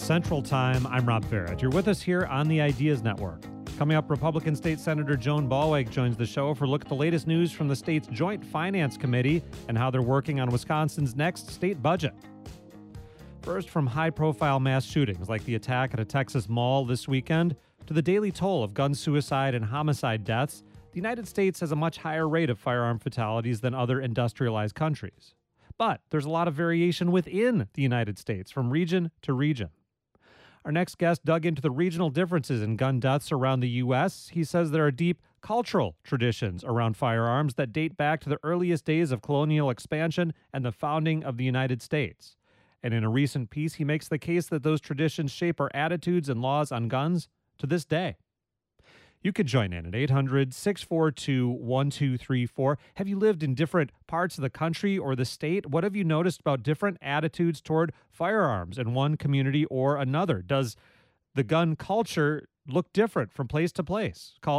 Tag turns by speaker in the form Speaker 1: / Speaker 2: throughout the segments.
Speaker 1: Central Time. I'm Rob Barrett. You're with us here on the Ideas Network. Coming up, Republican State Senator Joan Ballweg joins the show for a look at the latest news from the state's Joint Finance Committee and how they're working on Wisconsin's next state budget. First, from high-profile mass shootings like the attack at a Texas mall this weekend to the daily toll of gun suicide and homicide deaths, the United States has a much higher rate of firearm fatalities than other industrialized countries. But there's a lot of variation within the United States, from region to region. Our next guest dug into the regional differences in gun deaths around the U.S. He says there are deep cultural traditions around firearms that date back to the earliest days of colonial expansion and the founding of the United States. And in a recent piece, he makes the case that those traditions shape our attitudes and laws on guns to this day. You could join in at 800-642-1234. Have you lived in different parts of the country or the state? What have you noticed about different attitudes toward firearms in one community or another? Does the gun culture look different from place to place? Call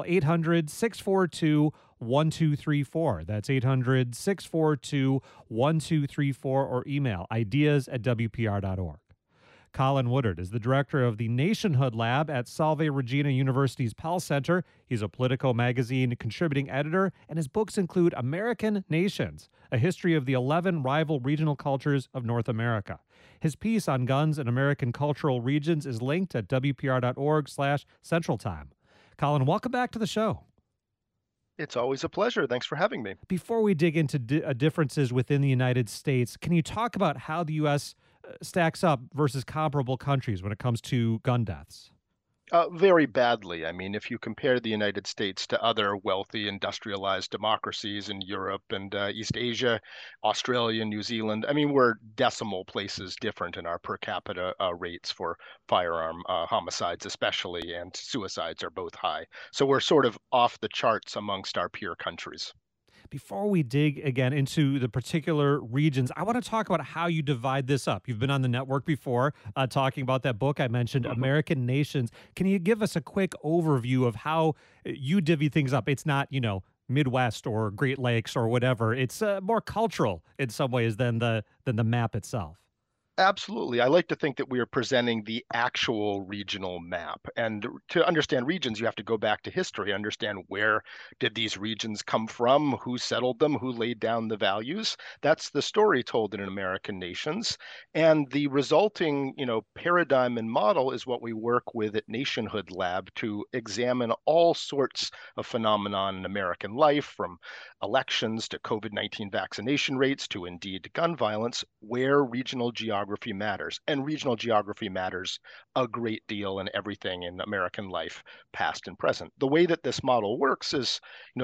Speaker 1: 800-642-1234. That's 800-642-1234 or email ideas@wpr.org. Colin Woodard is the director of the Nationhood Lab at Salve Regina University's Pell Center. He's a Politico magazine contributing editor, and his books include American Nations, a history of the 11 rival regional cultures of North America. His piece on guns and American cultural regions is linked at wpr.org/Central Time. Colin, welcome back to the show.
Speaker 2: It's always a pleasure. Thanks for having me.
Speaker 1: Before we dig into differences within the United States, can you talk about how the U.S. stacks up versus comparable countries when it comes to gun deaths?
Speaker 2: Very badly. I mean, if you compare the United States to other wealthy industrialized democracies in Europe and East Asia, Australia, New Zealand, I mean, we're decimal places different in our per capita rates for firearm homicides, especially, and suicides are both high. So we're sort of off the charts amongst our peer countries.
Speaker 1: Before we dig again into the particular regions, I want to talk about how you divide this up. You've been on the network before talking about that book I mentioned, American Nations. Can you give us a quick overview of how you divvy things up? It's not, Midwest or Great Lakes or whatever. It's more cultural in some ways than the map itself.
Speaker 2: Absolutely. I like to think that we are presenting the actual regional map. And to understand regions, you have to go back to history, understand where did these regions come from, who settled them, who laid down the values. That's the story told in American Nations. And the resulting, paradigm and model is what we work with at Nationhood Lab to examine all sorts of phenomenon in American life, from elections to COVID-19 vaccination rates to indeed gun violence, where regional geography matters. And regional geography matters a great deal in everything in American life, past and present. The way that this model works is,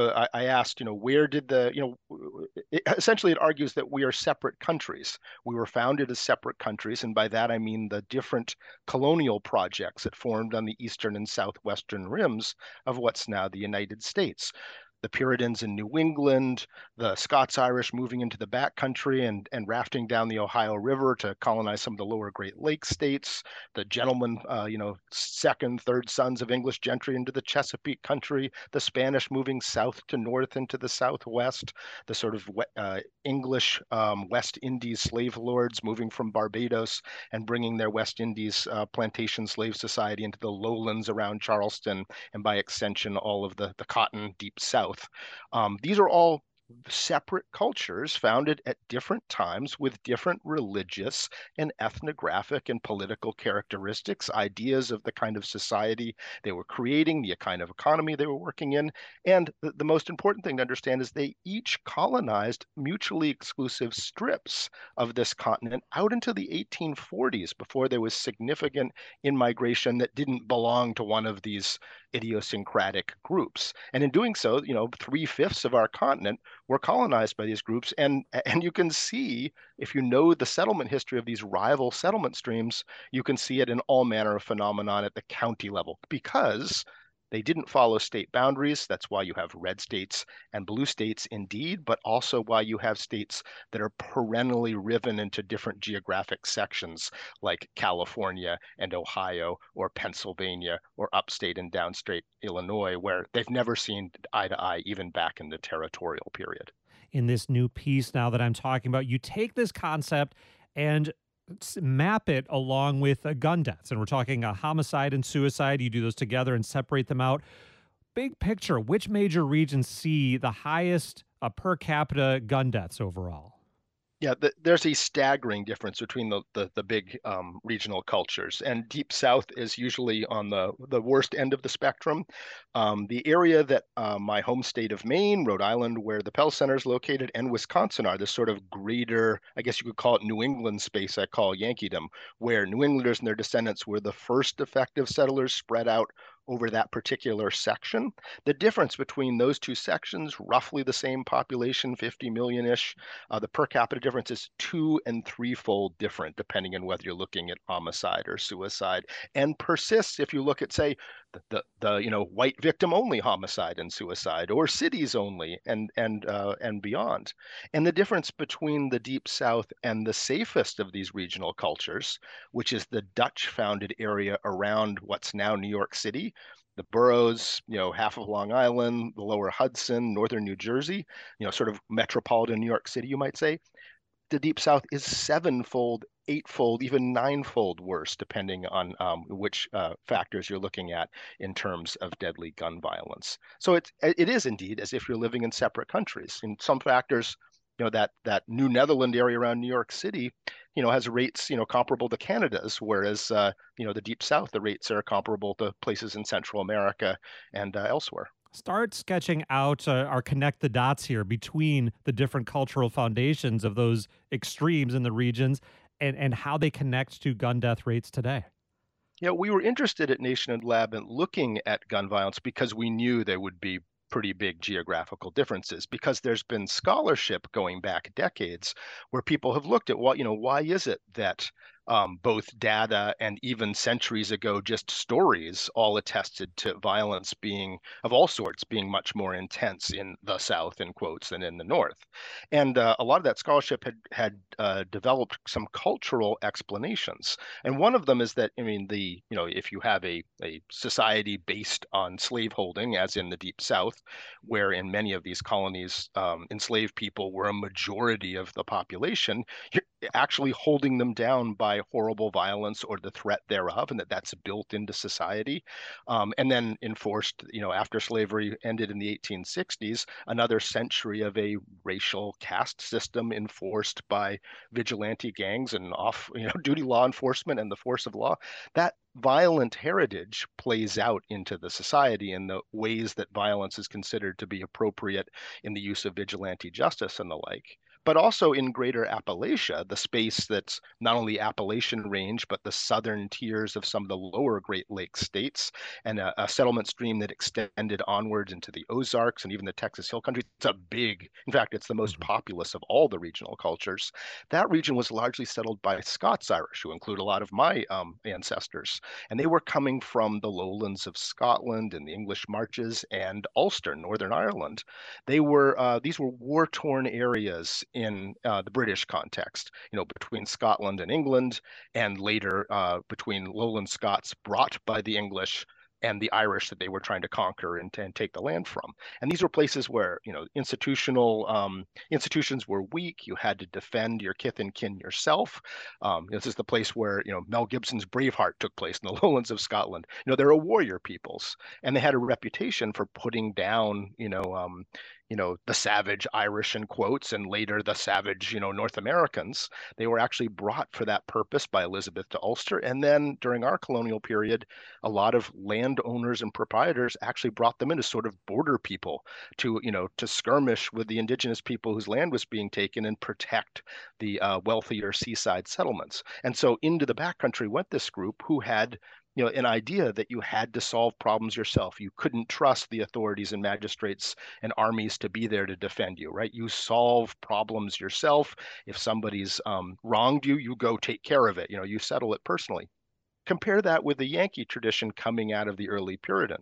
Speaker 2: I asked, where did essentially it argues that we are separate countries. We were founded as separate countries, and by that I mean the different colonial projects that formed on the eastern and southwestern rims of what's now the United States. The Puritans in New England, the Scots-Irish moving into the backcountry and rafting down the Ohio River to colonize some of the lower Great Lakes states, the gentlemen, second, third sons of English gentry into the Chesapeake country, the Spanish moving south to north into the Southwest, the sort of English West Indies slave lords moving from Barbados and bringing their West Indies plantation slave society into the lowlands around Charleston, and by extension, all of the cotton deep south. These are all separate cultures founded at different times with different religious and ethnographic and political characteristics, ideas of the kind of society they were creating, the kind of economy they were working in. And the most important thing to understand is they each colonized mutually exclusive strips of this continent out into the 1840s before there was significant in-migration that didn't belong to one of these idiosyncratic groups. And in doing so, 3/5 of our continent were colonized by these groups. And you can see, if you know the settlement history of these rival settlement streams, you can see it in all manner of phenomenon at the county level, because they didn't follow state boundaries. That's why you have red states and blue states indeed, but also why you have states that are perennially riven into different geographic sections like California and Ohio or Pennsylvania or upstate and downstate Illinois, where they've never seen eye to eye, even back in the territorial period.
Speaker 1: In this new piece now that I'm talking about, you take this concept and map it along with gun deaths. And we're talking a homicide and suicide. You do those together and separate them out. Big picture, which major regions see the highest per capita gun deaths overall?
Speaker 2: Yeah, there's a staggering difference between the big regional cultures, and Deep South is usually on the worst end of the spectrum. The area that my home state of Maine, Rhode Island, where the Pell Center is located, and Wisconsin are this sort of greater, I guess you could call it New England space, I call Yankeedom, where New Englanders and their descendants were the first effective settlers spread out over that particular section. The difference between those two sections, roughly the same population, 50 million-ish, the per capita difference is two and threefold different, depending on whether you're looking at homicide or suicide, and persists if you look at, say, the white victim only homicide and suicide, or cities only, and beyond. And the difference between the Deep South and the safest of these regional cultures, which is the Dutch founded area around what's now New York City, the boroughs, half of Long Island, the lower Hudson, northern New Jersey, sort of metropolitan New York City, you might say, the Deep South is sevenfold, eightfold, even ninefold worse, depending on which factors you're looking at in terms of deadly gun violence. So it is indeed as if you're living in separate countries. In some factors, that New Netherland area around New York City, has rates, comparable to Canada's, whereas the Deep South, the rates are comparable to places in Central America and elsewhere.
Speaker 1: Start sketching out or connect the dots here between the different cultural foundations of those extremes in the regions and how they connect to gun death rates today.
Speaker 2: Yeah, we were interested at Nation and Lab in looking at gun violence because we knew there would be pretty big geographical differences, because there's been scholarship going back decades where people have looked at why is it that both data and even centuries ago, just stories all attested to violence being of all sorts being much more intense in the South, in quotes, than in the North. And a lot of that scholarship had developed some cultural explanations. And one of them is that, I mean, if you have a society based on slaveholding, as in the Deep South, where in many of these colonies, enslaved people were a majority of the population, you're actually holding them down by horrible violence or the threat thereof, and that's built into society. And then enforced, after slavery ended in the 1860s, another century of a racial caste system enforced by vigilante gangs and duty law enforcement and the force of law. That violent heritage plays out into the society in the ways that violence is considered to be appropriate in the use of vigilante justice and the like. But also in greater Appalachia, the space that's not only Appalachian range, but the southern tiers of some of the lower Great Lakes states, and a settlement stream that extended onwards into the Ozarks and even the Texas Hill Country. In fact, it's the most
Speaker 1: Mhm.
Speaker 2: populous of all the regional cultures. That region was largely settled by Scots Irish, who include a lot of my ancestors. And they were coming from the lowlands of Scotland and the English Marches and Ulster, Northern Ireland. These were war-torn areas in the British context, between Scotland and England, and later between Lowland Scots brought by the English and the Irish that they were trying to conquer and take the land from. And these were places where, institutions were weak. You had to defend your kith and kin yourself. This is the place where, Mel Gibson's Braveheart took place in the lowlands of Scotland. They're a warrior peoples, and they had a reputation for putting down, the savage Irish, in quotes, and later the savage, North Americans. They were actually brought for that purpose by Elizabeth to Ulster. And then during our colonial period, a lot of landowners and proprietors actually brought them in as sort of border people to skirmish with the indigenous people whose land was being taken and protect the wealthier seaside settlements. And so into the backcountry went this group who had an idea that you had to solve problems yourself. You couldn't trust the authorities and magistrates and armies to be there to defend you, right? You solve problems yourself. If somebody's wronged you, you go take care of it. You settle it personally. Compare that with the Yankee tradition coming out of the early Puritans.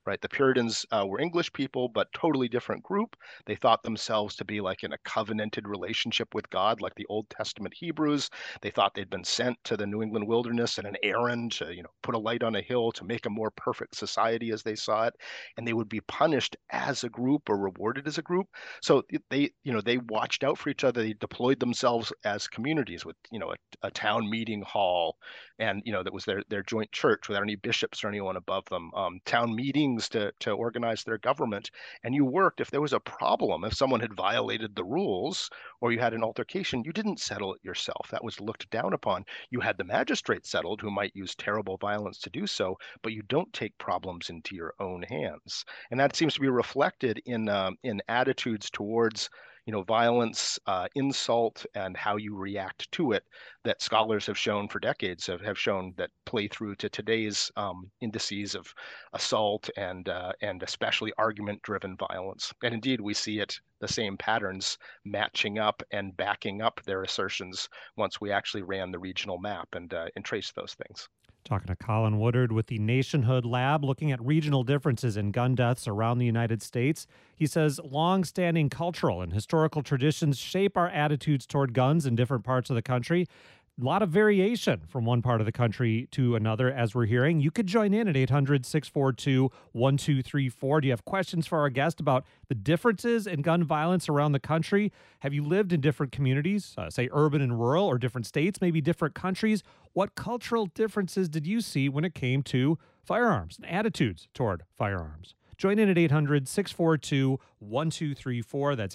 Speaker 2: right? The Puritans were English people, but totally different group. They thought themselves to be like in a covenanted relationship with God, like the Old Testament Hebrews. They thought they'd been sent to the New England wilderness and an errand to, put a light on a hill to make a more perfect society as they saw it. And they would be punished as a group or rewarded as a group. So they watched out for each other. They deployed themselves as communities with, a town meeting hall, and that was their joint church without any bishops or anyone above them. Town meetings to organize their government, and you worked. If there was a problem, if someone had violated the rules or you had an altercation, you didn't settle it yourself. That was looked down upon. You had the magistrate settled, who might use terrible violence to do so, but you don't take problems into your own hands. And that seems to be reflected in attitudes towards violence, insult, and how you react to it, that scholars have shown for decades have shown that play through to today's indices of assault and especially argument-driven violence. And indeed, we see the same patterns matching up and backing up their assertions once we actually ran the regional map and traced those things.
Speaker 1: Talking to Colin Woodard with the Nationhood Lab, looking at regional differences in gun deaths around the United States. He says long-standing cultural and historical traditions shape our attitudes toward guns in different parts of the country. A lot of variation from one part of the country to another, as we're hearing. You could join in at 800-642-1234. Do you have questions for our guest about the differences in gun violence around the country? Have you lived in different communities, say urban and rural, or different states, maybe different countries? What cultural differences did you see when it came to firearms and attitudes toward firearms? Join in at 800-642-1234. That's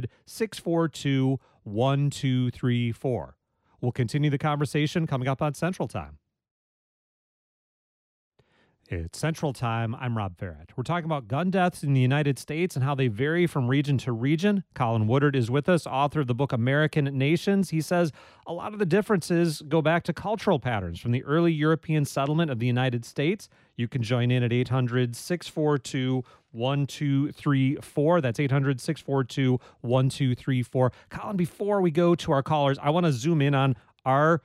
Speaker 1: 800-642-1234. We'll continue the conversation coming up on Central Time. It's Central Time. I'm Rob Farrett. We're talking about gun deaths in the United States and how they vary from region to region. Colin Woodard is with us, author of the book American Nations. He says a lot of the differences go back to cultural patterns from the early European settlement of the United States. You can join in at 800-642-1234. That's 800-642-1234. Colin, before we go to our callers, I want to zoom in on our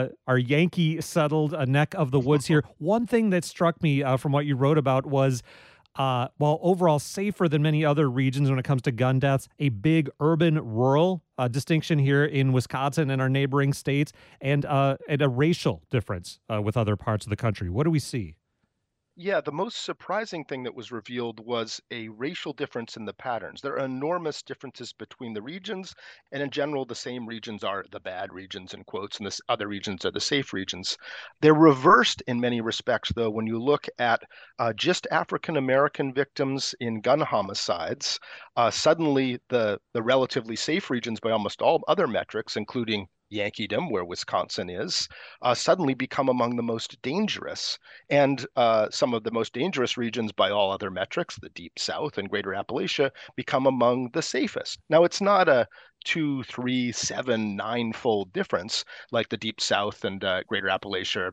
Speaker 1: Yankee settled neck of the woods here. One thing that struck me from what you wrote about was, while overall safer than many other regions when it comes to gun deaths, a big urban-rural distinction here in Wisconsin and our neighboring states, and a racial difference with other parts of the country. What do we see?
Speaker 2: Yeah, the most surprising thing that was revealed was a racial difference in the patterns. There are enormous differences between the regions, and in general, the same regions are the bad regions, in quotes, and the other regions are the safe regions. They're reversed in many respects, though, when you look at just African American victims in gun homicides. Suddenly, the relatively safe regions by almost all other metrics, including Yankeedom, where Wisconsin is, suddenly become among the most dangerous. And some of the most dangerous regions by all other metrics, the Deep South and Greater Appalachia, become among the safest. Now, it's not a 2, 3, 7, 9-fold difference like the Deep South and Greater Appalachia,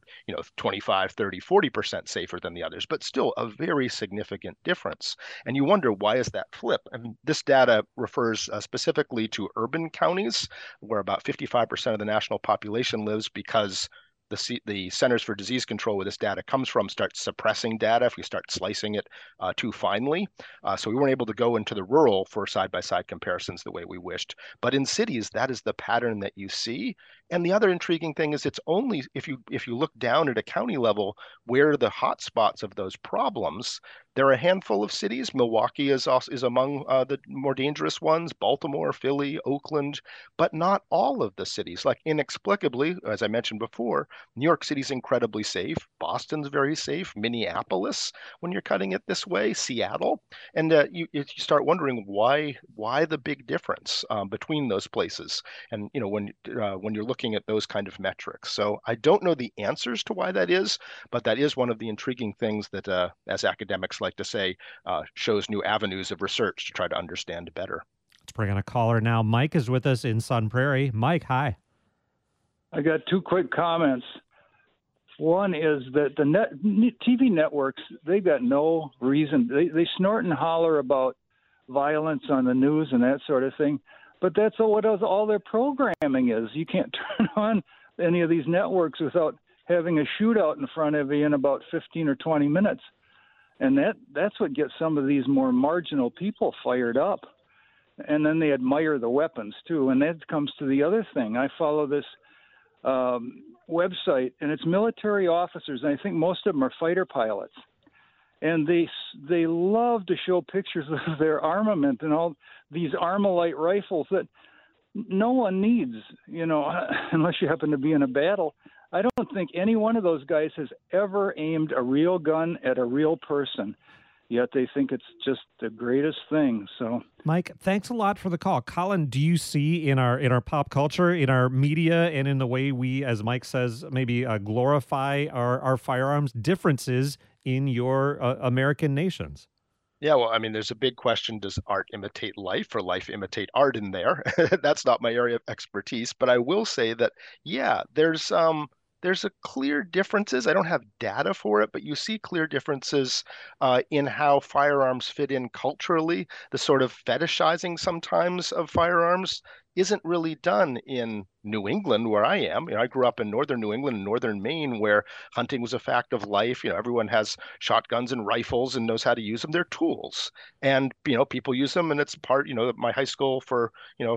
Speaker 2: 25, 30, 40% safer than the others, but still a very significant difference. And you wonder, why is that flip? And this data refers specifically to urban counties, where about 55% of the national population lives, because the Centers for Disease Control, where this data comes from, starts suppressing data if we start slicing it too finely. So we weren't able to go into the rural for side-by-side comparisons the way we wished. But in cities, that is the pattern that you see. And the other intriguing thing is it's only if you look down at a county level where the hot spots of those problems. There are a handful of cities. Milwaukee is among the more dangerous ones, Baltimore, Philly, Oakland, but not all of the cities. Like, inexplicably, as I mentioned before, New York City's incredibly safe. Boston's very safe. Minneapolis, when you're cutting it this way, Seattle. And you start wondering why the big difference between those places. And, when you're looking at those kind of metrics. So I don't know the answers to why that is, but that is one of the intriguing things that, as academics like to say, shows new avenues of research to try to understand better.
Speaker 1: Let's bring on a caller now. Mike is with us in Sun Prairie. Mike, hi.
Speaker 3: I got two quick comments. One is that the TV networks, they've got no reason. They snort and holler about violence on the news and that sort of thing, but that's what all their programming is. You can't turn on any of these networks without having a shootout in front of you in about 15 or 20 minutes. And that's what gets some of these more marginal people fired up. And then they admire the weapons, too. And that comes to the other thing. I follow this website, and it's military officers, and I think most of them are fighter pilots. And they love to show pictures of their armament and all these Armalite rifles that no one needs, unless you happen to be in a battle. I don't think any one of those guys has ever aimed a real gun at a real person, yet they think it's just the greatest thing. So,
Speaker 1: Mike, thanks a lot for the call. Colin, do you see in our pop culture, in our media, and in the way we, as Mike says, maybe glorify our firearms, differences in your American nations?
Speaker 2: Yeah, well, I mean, there's a big question, does art imitate life or life imitate art in there? That's not my area of expertise, but I will say that, yeah, there's a clear differences. I don't have data for it, but you see clear differences in how firearms fit in culturally. The sort of fetishizing sometimes of firearms isn't really done in New England, where I am. I grew up in northern New England and northern Maine, where hunting was a fact of life. Everyone has shotguns and rifles and knows how to use them. They're tools, and people use them, and it's part. My high school for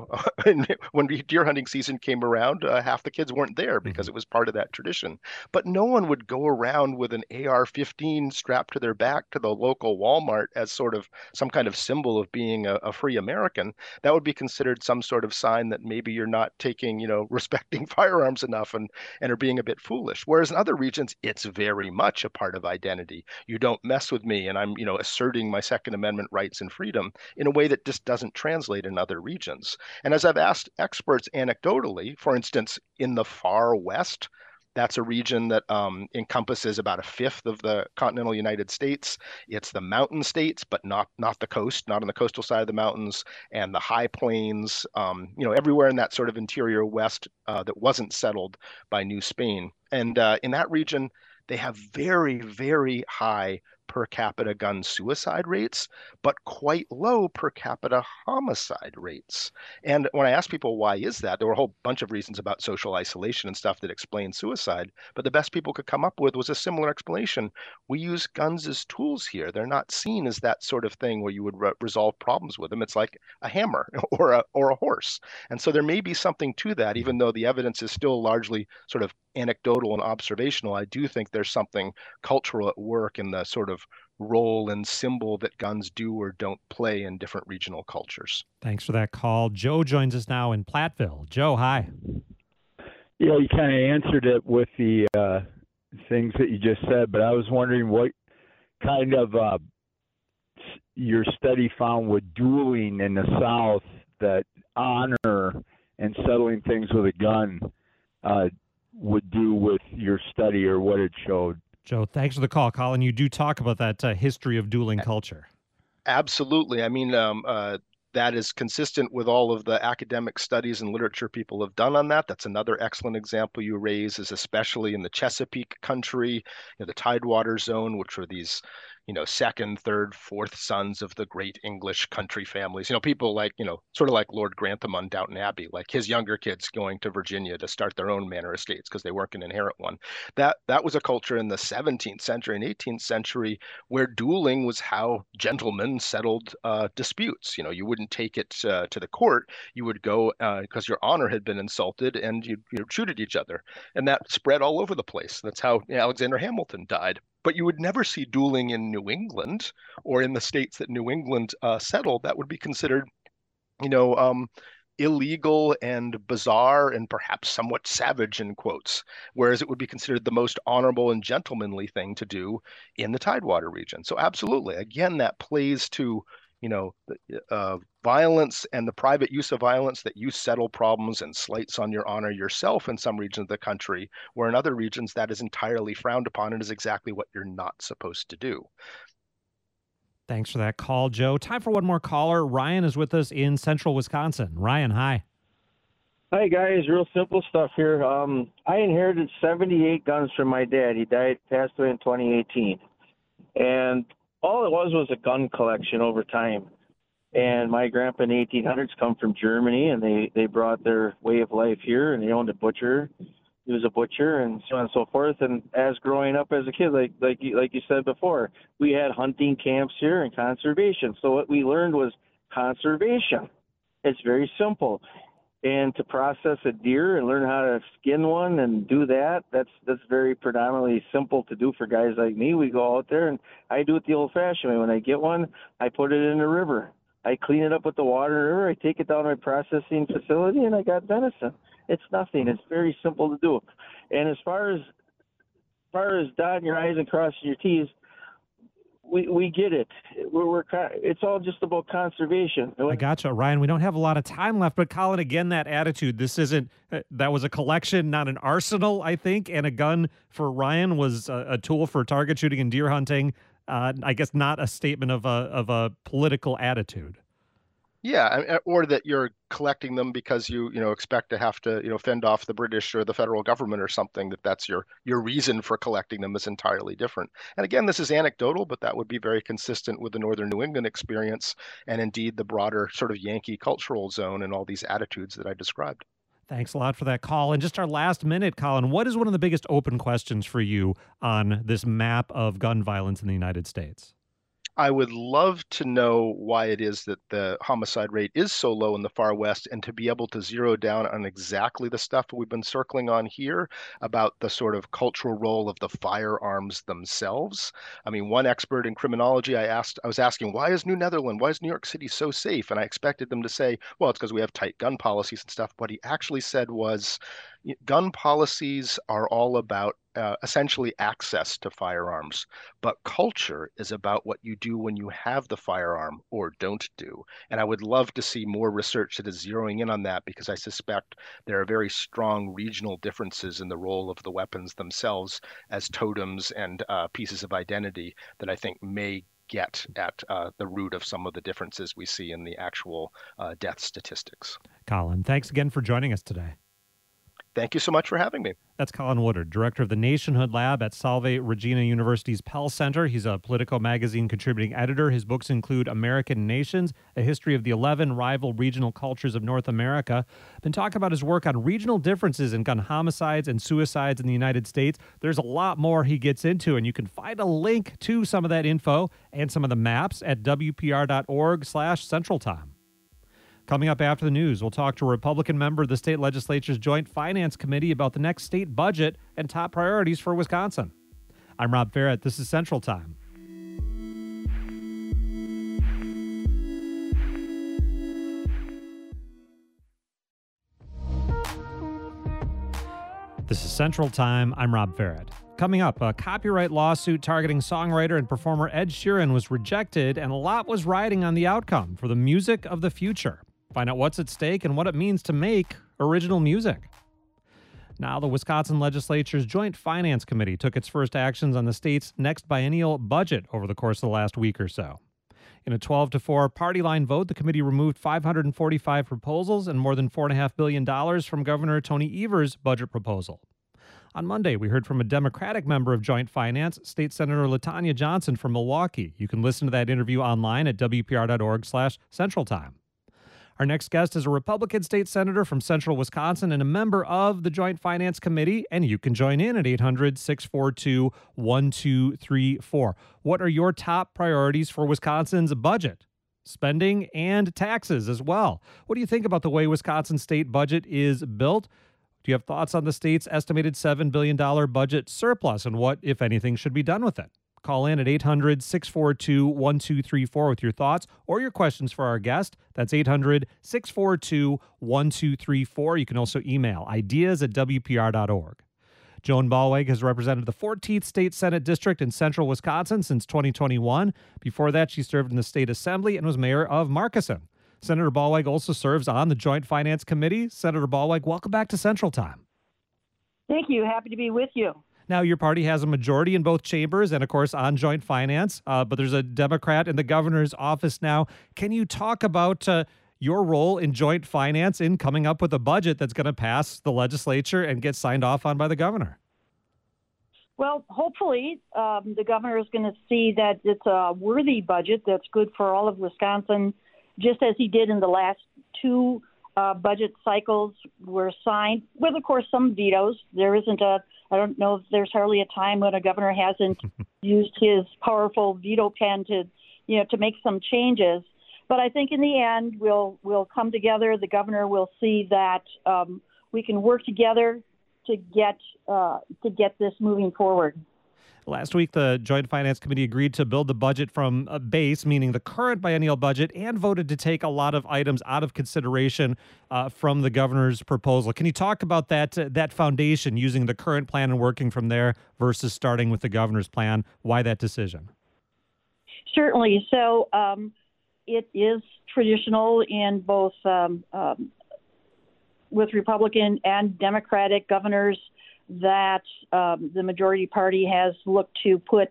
Speaker 2: when deer hunting season came around, half the kids weren't there because it was part of that tradition. But no one would go around with an AR-15 strapped to their back to the local Walmart as sort of some kind of symbol of being a free American. That would be considered some sort of sign that maybe you're not taking, respecting firearms enough and are being a bit foolish. Whereas in other regions, it's very much a part of identity. You don't mess with me, and I'm, asserting my Second Amendment rights and freedom in a way that just doesn't translate in other regions. And as I've asked experts anecdotally, for instance, in the far West, that's a region that encompasses about a fifth of the continental United States. It's the mountain states, but not the coast, not on the coastal side of the mountains, and the high plains, everywhere in that sort of interior West that wasn't settled by New Spain. And in that region, they have very, very high per capita gun suicide rates, but quite low per capita homicide rates. And when I asked people why is that, there were a whole bunch of reasons about social isolation and stuff that explain suicide. But the best people could come up with was a similar explanation. We use guns as tools here. They're not seen as that sort of thing where you would resolve problems with them. It's like a hammer or a horse. And so there may be something to that, even though the evidence is still largely sort of anecdotal and observational. I do think there's something cultural at work in the sort of role and symbol that guns do or don't play in different regional cultures.
Speaker 1: Thanks for that call. Joe joins us now in Platteville. Joe, hi.
Speaker 4: Yeah, you kind of answered it with the things that you just said, but I was wondering what kind of your study found with dueling in the South that honor and settling things with a gun would do with your study or what it showed.
Speaker 1: Joe, thanks for the call. Colin, you do talk about that history of dueling culture.
Speaker 2: Absolutely. I mean, that is consistent with all of the academic studies and literature people have done on that. That's another excellent example you raise, is especially in the Chesapeake country, the Tidewater zone, which were these second, third, fourth sons of the great English country families. People like, sort of like Lord Grantham on Downton Abbey, like his younger kids going to Virginia to start their own manor estates because they weren't going to inherit one. That was a culture in the 17th century and 18th century where dueling was how gentlemen settled disputes. You wouldn't take it to the court. You would go because your honor had been insulted, and you'd shoot at each other. And that spread all over the place. That's how Alexander Hamilton died. But you would never see dueling in New England or in the states that New England settled. That would be considered, illegal and bizarre and perhaps somewhat savage, in quotes, whereas it would be considered the most honorable and gentlemanly thing to do in the Tidewater region. So absolutely, again, that plays to violence and the private use of violence, that you settle problems and slights on your honor yourself in some regions of the country, where in other regions that is entirely frowned upon and is exactly what you're not supposed to do.
Speaker 1: Thanks for that call, Joe. Time for one more caller. Ryan is with us in central Wisconsin. Ryan, hi.
Speaker 5: Hi, guys. Real simple stuff here. I inherited 78 guns from my dad. He passed away in 2018. And all it was a gun collection over time. And my grandpa in the 1800s come from Germany, and they brought their way of life here, and they owned a butcher. he was a butcher and so on and so forth. And as growing up as a kid, like you said before, we had hunting camps here and conservation. So what we learned was conservation. It's very simple. And to process a deer and learn how to skin one and do that, that's very predominantly simple to do for guys like me. We go out there and I do it the old-fashioned way. When I get one, I put it in the river. I clean it up with the water in the river. I take it down to my processing facility, and I got venison. It's nothing. It's very simple to do. And as far as dotting your I's and crossing your T's, we get it. It's all just about conservation.
Speaker 1: I gotcha, Ryan. We don't have a lot of time left, but Colin, again, that attitude. This isn't. That was a collection, not an arsenal, I think, and a gun for Ryan was a tool for target shooting and deer hunting. I guess not a statement of a political attitude.
Speaker 2: Yeah, or that you're collecting them because you expect to have to fend off the British or the federal government or something. That's your reason for collecting them is entirely different. And again, this is anecdotal, but that would be very consistent with the Northern New England experience and indeed the broader sort of Yankee cultural zone and all these attitudes that I described.
Speaker 1: Thanks a lot for that call. And just our last minute, Colin, what is one of the biggest open questions for you on this map of gun violence in the United States?
Speaker 2: I would love to know why it is that the homicide rate is so low in the far west, and to be able to zero down on exactly the stuff we've been circling on here about the sort of cultural role of the firearms themselves. I mean, one expert in criminology, I was asking, why is New York City so safe? And I expected them to say, well, it's because we have tight gun policies and stuff. What he actually said was, gun policies are all about essentially access to firearms, but culture is about what you do when you have the firearm or don't do. And I would love to see more research that is zeroing in on that, because I suspect there are very strong regional differences in the role of the weapons themselves as totems and pieces of identity that I think may get at the root of some of the differences we see in the actual death statistics.
Speaker 1: Colin, thanks again for joining us today.
Speaker 2: Thank you so much for having me.
Speaker 1: That's Colin Woodard, director of the Nationhood Lab at Salve Regina University's Pell Center. He's a Politico magazine contributing editor. His books include American Nations, A History of the 11 Rival Regional Cultures of North America. Been talking about his work on regional differences in gun homicides and suicides in the United States. There's a lot more he gets into, and you can find a link to some of that info and some of the maps at WPR.org/CentralTime. Coming up after the news, we'll talk to a Republican member of the state legislature's Joint Finance Committee about the next state budget and top priorities for Wisconsin. I'm Rob Ferret. This is Central Time. This is Central Time. I'm Rob Ferret. Coming up, a copyright lawsuit targeting songwriter and performer Ed Sheeran was rejected, and a lot was riding on the outcome for the music of the future. Find out what's at stake and what it means to make original music. Now, the Wisconsin legislature's Joint Finance Committee took its first actions on the state's next biennial budget over the course of the last week or so. In a 12-4 party line vote, the committee removed 545 proposals and more than $4.5 billion from Governor Tony Evers' budget proposal. On Monday, we heard from a Democratic member of Joint Finance, State Senator LaTanya Johnson from Milwaukee. You can listen to that interview online at WPR.org/CentralTime. Our next guest is a Republican state senator from central Wisconsin and a member of the Joint Finance Committee, and you can join in at 800-642-1234. What are your top priorities for Wisconsin's budget? Spending and taxes as well. What do you think about the way Wisconsin's state budget is built? Do you have thoughts on the state's estimated $7 billion budget surplus and what, if anything, should be done with it? Call in at 800-642-1234 with your thoughts or your questions for our guest. That's 800-642-1234. You can also email ideas@WPR.org. Joan Ballweg has represented the 14th State Senate District in central Wisconsin since 2021. Before that, she served in the State Assembly and was mayor of Markesan. Senator Ballweg also serves on the Joint Finance Committee. Senator Ballweg, welcome back to Central Time.
Speaker 6: Thank you. Happy to be with you.
Speaker 1: Now, your party has a majority in both chambers and, of course, on Joint Finance, but there's a Democrat in the governor's office now. Can you talk about your role in Joint Finance in coming up with a budget that's going to pass the legislature and get signed off on by the governor?
Speaker 6: Well, hopefully the governor is going to see that it's a worthy budget that's good for all of Wisconsin, just as he did in the last two budget cycles were signed with, of course, some vetoes. I don't know if there's hardly a time when a governor hasn't used his powerful veto pen to make some changes. But I think in the end, we'll come together. The governor will see that we can work together to get this moving forward.
Speaker 1: Last week, the Joint Finance Committee agreed to build the budget from a base, meaning the current biennial budget, and voted to take a lot of items out of consideration from the governor's proposal. Can you talk about that foundation, using the current plan and working from there versus starting with the governor's plan? Why that decision?
Speaker 6: Certainly. So it is traditional in both with Republican and Democratic governors that the majority party has looked to put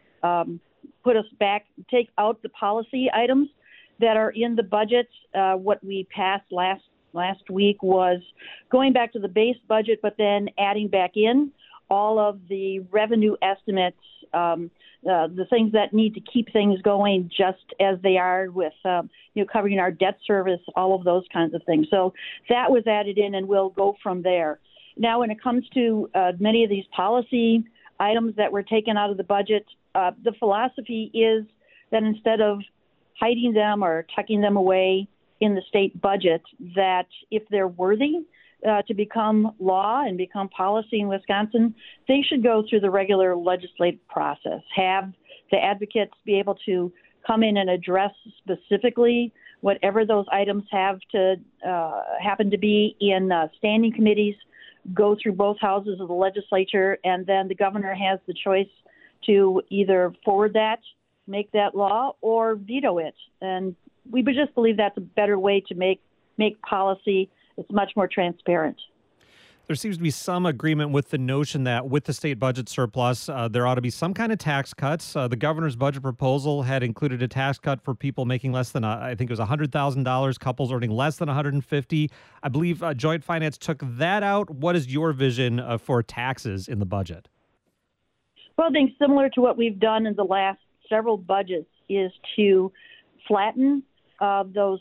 Speaker 6: us back, take out the policy items that are in the budget. What we passed last week was going back to the base budget, but then adding back in all of the revenue estimates, the things that need to keep things going just as they are with covering our debt service, all of those kinds of things. So that was added in, and we'll go from there. Now, when it comes to many of these policy items that were taken out of the budget, the philosophy is that instead of hiding them or tucking them away in the state budget, that if they're worthy to become law and become policy in Wisconsin, they should go through the regular legislative process, have the advocates be able to come in and address specifically whatever those items have to happen to be in standing committees, go through both houses of the legislature, and then the governor has the choice to either forward that, make that law, or veto it. And we would just believe that's a better way to make policy. It's much more transparent.
Speaker 1: There seems to be some agreement with the notion that with the state budget surplus, there ought to be some kind of tax cuts. The governor's budget proposal had included a tax cut for people making less than, I think it was $100,000, couples earning less than $150,000. I believe Joint Finance took that out. What is your vision for taxes in the budget?
Speaker 6: Well, I think similar to what we've done in the last several budgets is to flatten those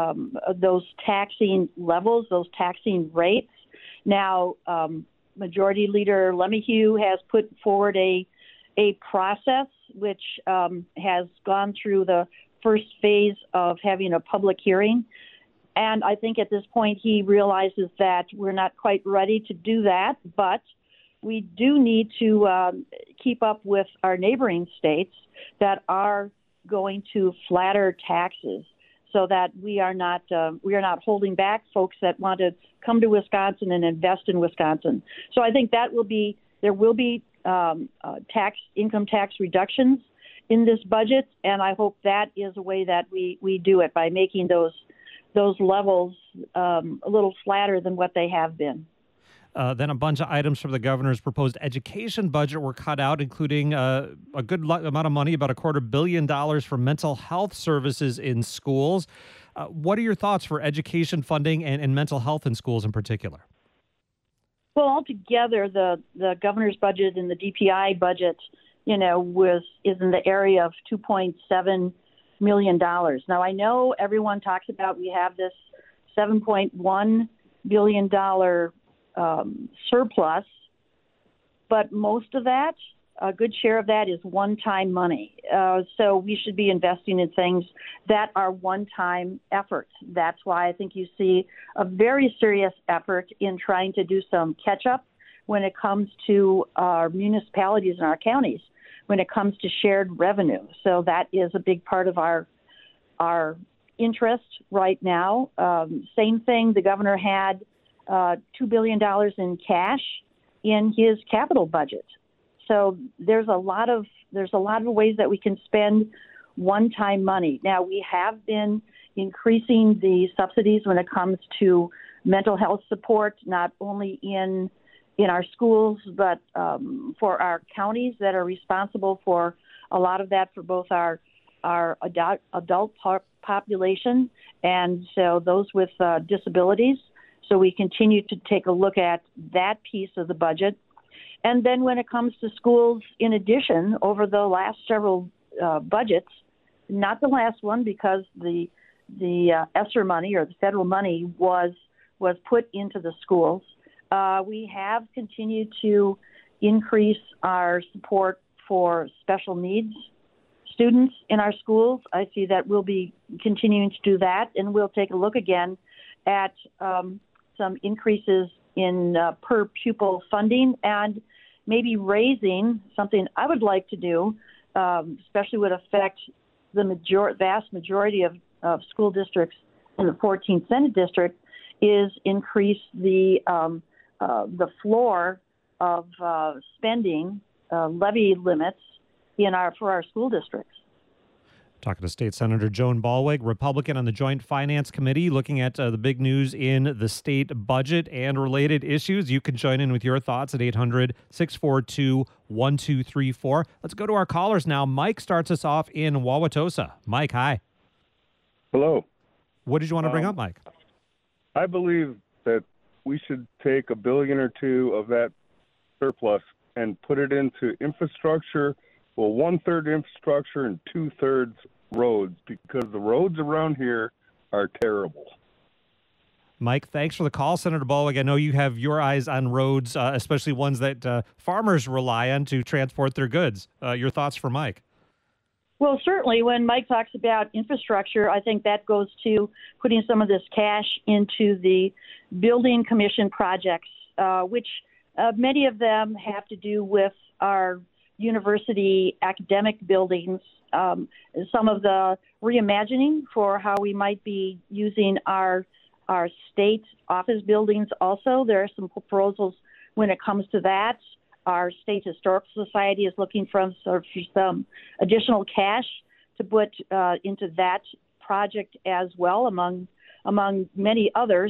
Speaker 6: taxing levels, those taxing rates. Now, Majority Leader LeMahieu has put forward a process which has gone through the first phase of having a public hearing. And I think at this point he realizes that we're not quite ready to do that, but we do need to keep up with our neighboring states that are going to flatter taxes, so that we are not holding back folks that want to come to Wisconsin and invest in Wisconsin. So I think there will be income tax reductions in this budget, and I hope that is a way that we do it by making those levels a little flatter than what they have been.
Speaker 1: Then a bunch of items from the governor's proposed education budget were cut out, including a good amount of money, about $250 million for mental health services in schools. What are your thoughts for education funding and mental health in schools in particular?
Speaker 6: Well, altogether, the governor's budget and the DPI budget, is in the area of $2.7 million. Now, I know everyone talks about we have this $7.1 billion surplus, but most of that, a good share of that, is one-time money. So we should be investing in things that are one-time efforts. That's why I think you see a very serious effort in trying to do some catch-up when it comes to our municipalities and our counties, when it comes to shared revenue. So that is a big part of our interest right now. Same thing, the governor had $2 billion in cash in his capital budget. So there's a lot of ways that we can spend one-time money. Now, we have been increasing the subsidies when it comes to mental health support, not only in our schools, but for our counties that are responsible for a lot of that for both our adult population and so those with disabilities. So we continue to take a look at that piece of the budget. And then when it comes to schools, in addition, over the last several budgets, not the last one because the ESSER money or the federal money was put into the schools. We have continued to increase our support for special needs students in our schools. I see that we'll be continuing to do that, and we'll take a look again at some increases in per pupil funding and maybe raising something I would like to do, especially would affect the vast majority of school districts in the 14th Senate District, is increase the floor of spending levy limits for our school districts.
Speaker 1: Talking to State Senator Joan Ballweg, Republican on the Joint Finance Committee, looking at the big news in the state budget and related issues. You can join in with your thoughts at 800-642-1234. Let's go to our callers now. Mike starts us off in Wauwatosa. Mike, hi.
Speaker 7: Hello.
Speaker 1: What did you want to bring up, Mike?
Speaker 7: I believe that we should take $1 billion or $2 billion of that surplus and put it into infrastructure. Well, 1/3 infrastructure and 2/3 roads, because the roads around here are terrible.
Speaker 1: Mike, thanks for the call. Senator Ballweg, I know you have your eyes on roads, especially ones that farmers rely on to transport their goods. Your thoughts for Mike?
Speaker 6: Well, certainly when Mike talks about infrastructure, I think that goes to putting some of this cash into the building commission projects, which many of them have to do with our university academic buildings, some of the reimagining for how we might be using our state office buildings also. There are some proposals when it comes to that. Our State Historical Society is looking for some additional cash to put into that project as well, among many others.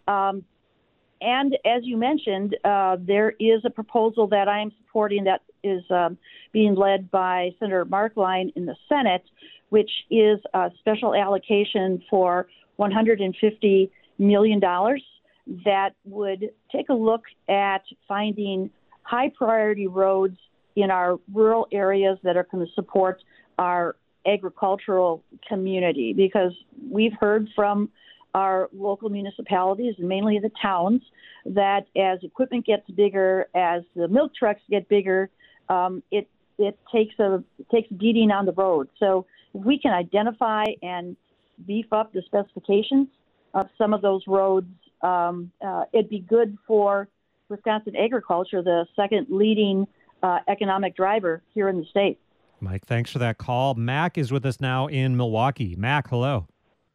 Speaker 6: And as you mentioned, there is a proposal that I am supporting that is being led by Senator Marklein in the Senate, which is a special allocation for $150 million that would take a look at finding high priority roads in our rural areas that are going to support our agricultural community, because we've heard from our local municipalities and mainly the towns that as equipment gets bigger, as the milk trucks get bigger, it takes a beating on the road. So if we can identify and beef up the specifications of some of those roads, it'd be good for Wisconsin agriculture, the second leading economic driver here in the state.
Speaker 1: Mike, thanks for that call. Mac is with us now in Milwaukee. Mac, hello.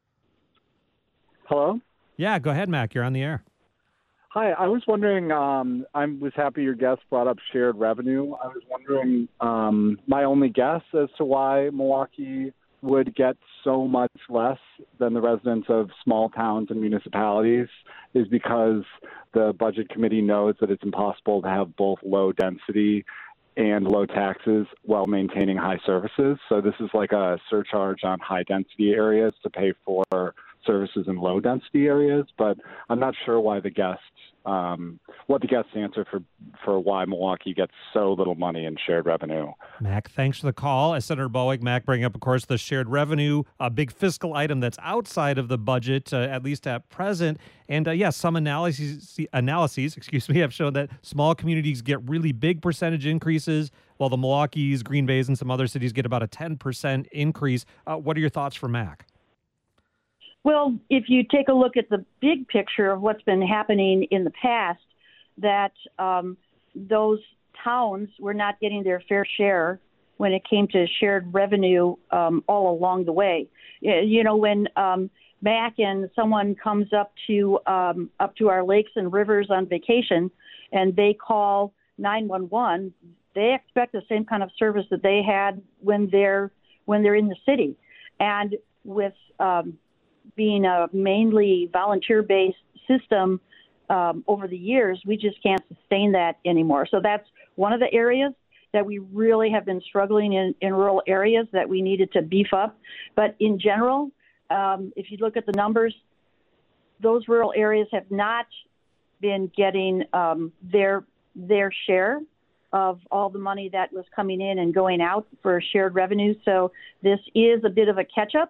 Speaker 8: Hello?
Speaker 1: Yeah, go ahead, Mac. You're on the air.
Speaker 8: Hi. I was wondering, I was happy your guest brought up shared revenue. I was wondering, my only guess as to why Milwaukee would get so much less than the residents of small towns and municipalities is because the Budget Committee knows that it's impossible to have both low density and low taxes while maintaining high services. So this is like a surcharge on high density areas to pay for services in low density areas, but I'm not sure why the guests, what the guests answer for why Milwaukee gets so little money in shared revenue.
Speaker 1: Mac, thanks for the call. As Senator Ballweg, Mac bringing up, of course, the shared revenue, a big fiscal item that's outside of the budget, at least at present. And yes, some analyses, have shown that small communities get really big percentage increases, while the Milwaukees, Green Bays, and some other cities get about a 10% increase. What are your thoughts for Mac?
Speaker 6: Well, if you take a look at the big picture of what's been happening in the past, that those towns were not getting their fair share when it came to shared revenue all along the way. You know, when Mac and someone comes up to our lakes and rivers on vacation and they call 911, they expect the same kind of service that they had when they're in the city. And with being a mainly volunteer-based system over the years, we just can't sustain that anymore. So that's one of the areas that we really have been struggling in rural areas that we needed to beef up. But in general, if you look at the numbers, those rural areas have not been getting their share of all the money that was coming in and going out for shared revenue. So this is a bit of a catch-up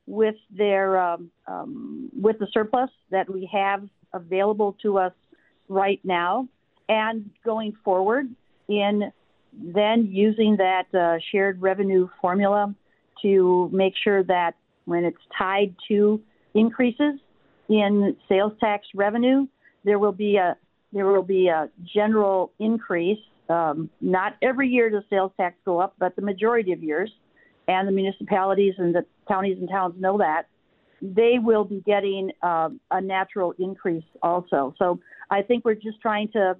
Speaker 6: with with the surplus that we have available to us right now, and going forward in then using that shared revenue formula to make sure that when it's tied to increases in sales tax revenue, there will be a general increase. Not every year does sales tax go up, but the majority of years, and the municipalities and the counties and towns know that, they will be getting a natural increase also. So I think we're just trying to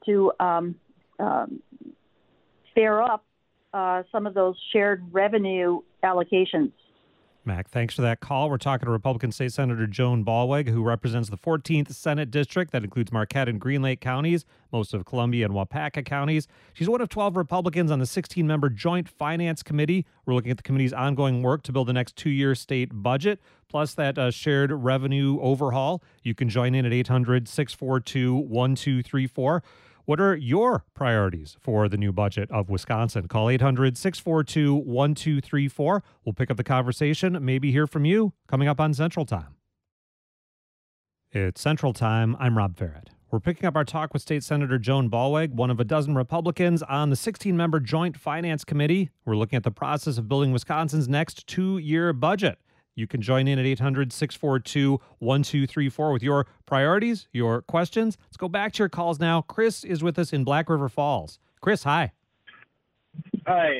Speaker 6: fair up some of those shared revenue allocations.
Speaker 1: Mac, thanks for that call. We're talking to Republican State Senator Joan Ballweg, who represents the 14th Senate District. That includes Marquette and Green Lake counties, most of Columbia and Waupaca counties. She's one of 12 Republicans on the 16-member Joint Finance Committee. We're looking at the committee's ongoing work to build the next 2-year state budget, plus that shared revenue overhaul. You can join in at 800-642-1234. What are your priorities for the new budget of Wisconsin? Call 800-642-1234. We'll pick up the conversation, maybe hear from you, coming up on Central Time. It's Central Time. I'm Rob Farrett. We're picking up our talk with State Senator Joan Ballweg, one of a dozen Republicans on the 16-member Joint Finance Committee. We're looking at the process of building Wisconsin's next 2-year budget. You can join in at 800-642-1234 with your priorities, your questions. Let's go back to your calls now. Chris is with us in Black River Falls. Chris, hi.
Speaker 9: Hi.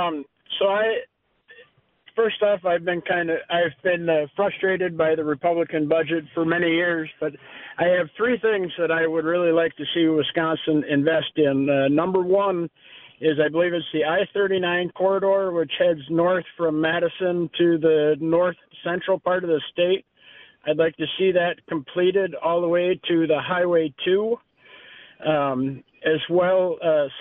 Speaker 9: First off, I've been frustrated by the Republican budget for many years, but I have 3 things that I would really like to see Wisconsin invest in. Number one is, I believe it's the I-39 corridor, which heads north from Madison to the north central part of the state. I'd like to see that completed all the way to the Highway 2 as well.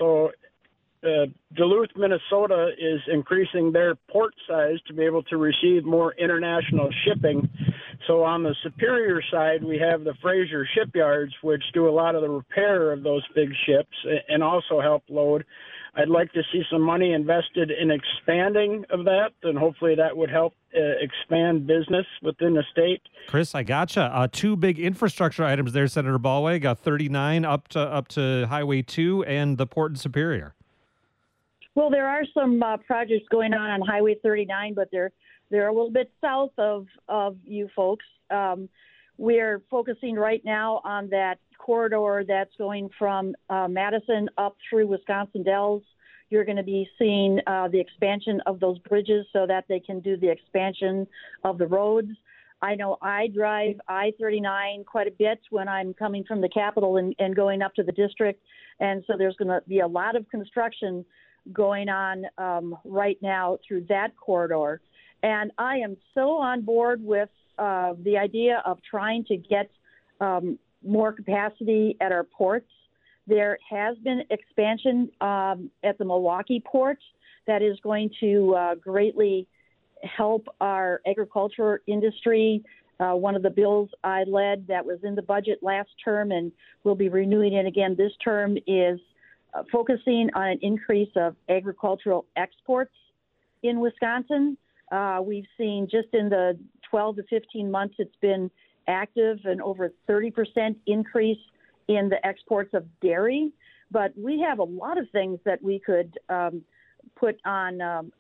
Speaker 9: Duluth, Minnesota is increasing their port size to be able to receive more international shipping. So on the Superior side, we have the Fraser shipyards, which do a lot of the repair of those big ships and also help load. I'd like to see some money invested in expanding of that, and hopefully that would help expand business within the state.
Speaker 1: Chris, I gotcha. 2 big infrastructure items there, Senator Ballweg. 39 up to Highway 2 and the Port in Superior.
Speaker 6: Well, there are some projects going on Highway 39, but they're a little bit south of you folks. We're focusing right now on that corridor that's going from Madison up through Wisconsin Dells. You're going to be seeing the expansion of those bridges so that they can do the expansion of the roads. I know I drive I-39 quite a bit when I'm coming from the Capitol and going up to the district, and so there's going to be a lot of construction going on right now through that corridor. And I am so on board with the idea of trying to get more capacity at our ports. There has been expansion at the Milwaukee port that is going to greatly help our agriculture industry. One of the bills I led that was in the budget last term and we'll be renewing it again this term is focusing on an increase of agricultural exports in Wisconsin. We've seen just in the 12 to 15 months it's been active and over 30% increase in the exports of dairy. But we have a lot of things that we could put onto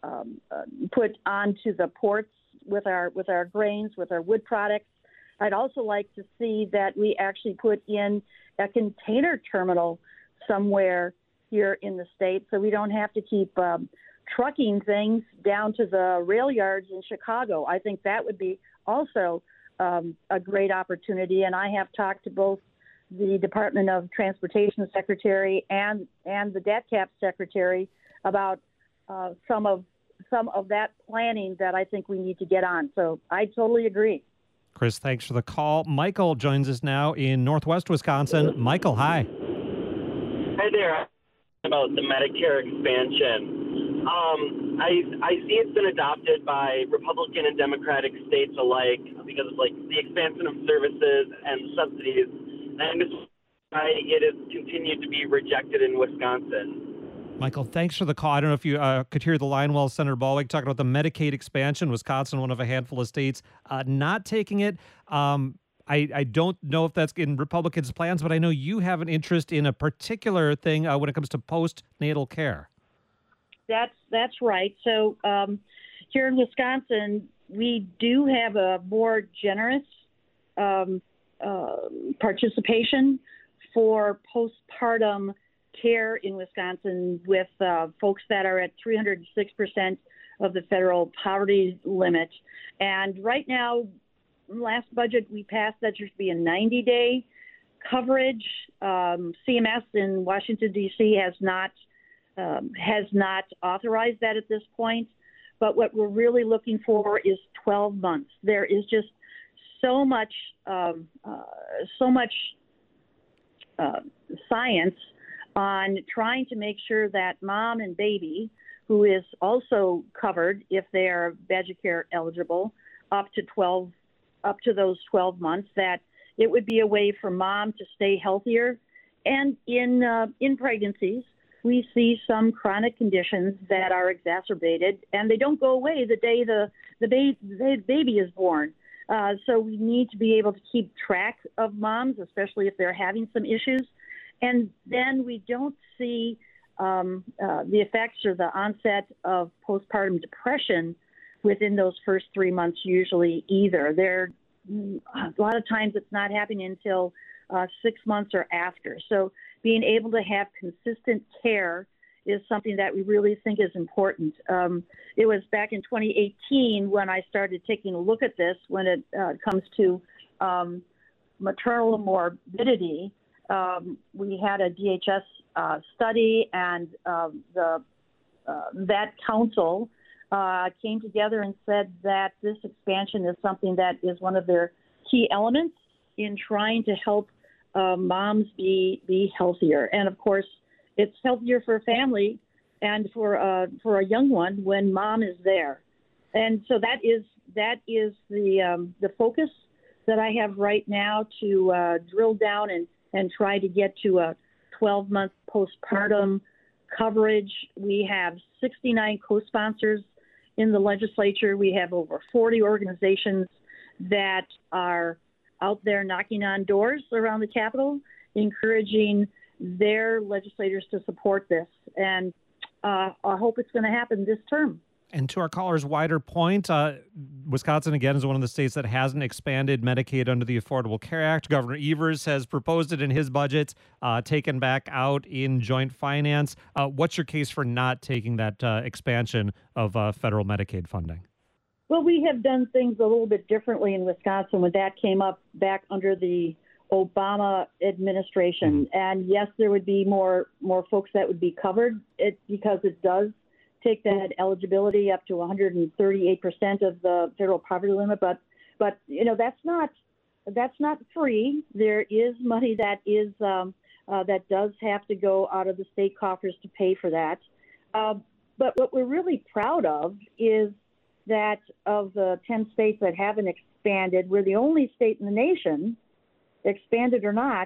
Speaker 6: the ports with our grains, with our wood products. I'd also like to see that we actually put in a container terminal somewhere here in the state so we don't have to keep trucking things down to the rail yards in Chicago. I think that would be also a great opportunity. And I have talked to both the Department of Transportation Secretary and the DATCP Secretary about some of that planning that I think we need to get on. So I totally agree.
Speaker 1: Chris, thanks for the call. Michael joins us now in Northwest Wisconsin. Michael, hi.
Speaker 10: Hi there. About the Medicare expansion. I see it's been adopted by Republican and Democratic states alike because of the expansion of services and subsidies, and it's why it has continued to be rejected in Wisconsin.
Speaker 1: Michael, thanks for the call. I don't know if you could hear the line while Senator Ballweg talking about the Medicaid expansion. Wisconsin, one of a handful of states, not taking it. I don't know if that's in Republicans' plans, but I know you have an interest in a particular thing when it comes to postnatal care.
Speaker 6: That's right. So here in Wisconsin, we do have a more generous participation for postpartum care in Wisconsin with folks that are at 306% of the federal poverty limit. And right now, last budget we passed that there should be a 90-day coverage. CMS in Washington, D.C. has not authorized that at this point. But what we're really looking for is 12 months. There is just so much science on trying to make sure that mom and baby, who is also covered if they are Badgecare eligible, up to those 12 months, that it would be a way for mom to stay healthier. And in pregnancies, we see some chronic conditions that are exacerbated, and they don't go away the day the baby is born. So we need to be able to keep track of moms, especially if they're having some issues. And then we don't see the effects or the onset of postpartum depression within those first 3 months usually either. A lot of times it's not happening until 6 months or after. So being able to have consistent care is something that we really think is important. It was back in 2018 when I started taking a look at this when it comes to maternal morbidity. We had a DHS study, and that council came together and said that this expansion is something that is one of their key elements in trying to help moms be healthier. And of course, it's healthier for a family and for a young one when mom is there. And so that is the focus that I have right now to drill down and try to get to a 12-month postpartum coverage. We have 69 co-sponsors in the legislature. We have over 40 organizations that are out there knocking on doors around the Capitol, encouraging their legislators to support this. And I hope it's going to happen this term.
Speaker 1: And to our caller's wider point, Wisconsin, again, is one of the states that hasn't expanded Medicaid under the Affordable Care Act. Governor Evers has proposed it in his budget, taken back out in joint finance. What's your case for not taking that expansion of federal Medicaid funding?
Speaker 6: Well, we have done things a little bit differently in Wisconsin when that came up back under the Obama administration. Mm-hmm. And yes, there would be more folks that would be covered because it does take that eligibility up to 138% of the federal poverty limit. But you know, that's not free. There is money that is that does have to go out of the state coffers to pay for that. But what we're really proud of is that of the 10 states that haven't expanded, we're the only state in the nation, expanded or not,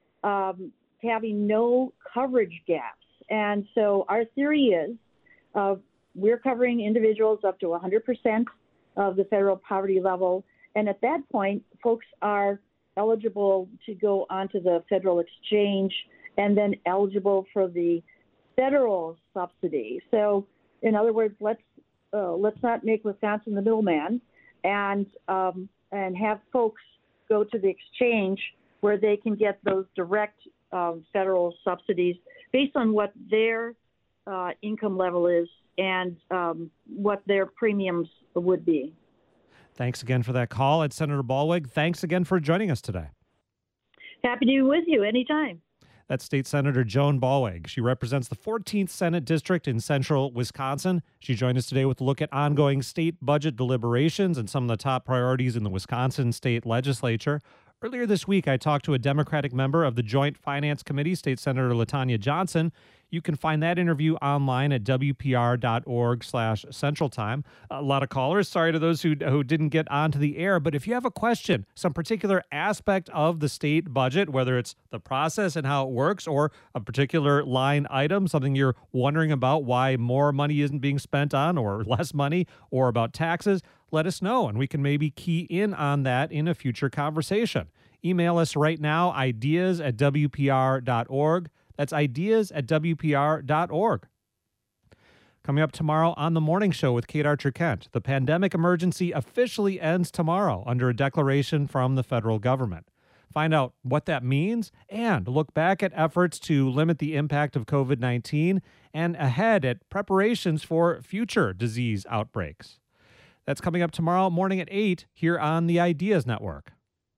Speaker 6: having no coverage gaps. And so our theory is we're covering individuals up to 100% of the federal poverty level. And at that point, folks are eligible to go onto the federal exchange and then eligible for the federal subsidy. So in other words, let's not make Wisconsin the middleman and have folks go to the exchange where they can get those direct federal subsidies based on what their income level is and what their premiums would be.
Speaker 1: Thanks again for that call. It's Senator Ballweg. Thanks again for joining us today.
Speaker 6: Happy to be with you anytime.
Speaker 1: That's State Senator Joan Ballweg. She represents the 14th Senate District in central Wisconsin. She joined us today with a look at ongoing state budget deliberations and some of the top priorities in the Wisconsin state legislature. Earlier this week, I talked to a Democratic member of the Joint Finance Committee, State Senator LaTanya Johnson. You can find that interview online at wpr.org/Central Time. A lot of callers. Sorry to those who didn't get onto the air. But if you have a question, some particular aspect of the state budget, whether it's the process and how it works or a particular line item, something you're wondering about why more money isn't being spent on or less money, or about taxes, let us know, and we can maybe key in on that in a future conversation. Email us right now, ideas@wpr.org. That's ideas@wpr.org. Coming up tomorrow on The Morning Show with Kate Archer-Kent, the pandemic emergency officially ends tomorrow under a declaration from the federal government. Find out what that means and look back at efforts to limit the impact of COVID-19 and ahead at preparations for future disease outbreaks. That's coming up tomorrow morning at 8 here on the Ideas Network.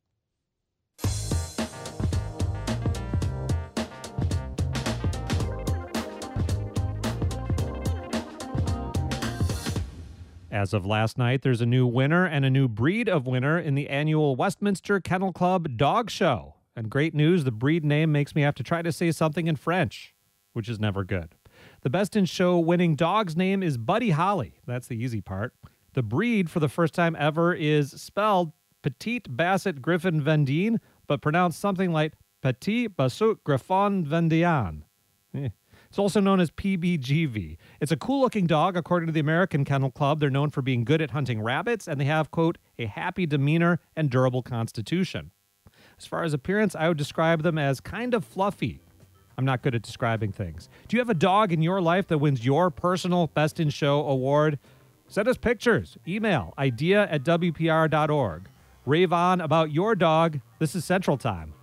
Speaker 1: As of last night, there's a new winner and a new breed of winner in the annual Westminster Kennel Club Dog Show. And great news, the breed name makes me have to try to say something in French, which is never good. The Best in Show winning dog's name is Buddy Holly. That's the easy part. The breed, for the first time ever, is spelled Petite Basset Griffon Vendine, but pronounced something like Petit Basset Griffon Vendéen. It's also known as PBGV. It's a cool-looking dog, according to the American Kennel Club. They're known for being good at hunting rabbits, and they have, quote, a happy demeanor and durable constitution. As far as appearance, I would describe them as kind of fluffy. I'm not good at describing things. Do you have a dog in your life that wins your personal Best in Show award? Send us pictures. Email idea@wpr.org. Rave on about your dog. This is Central Time.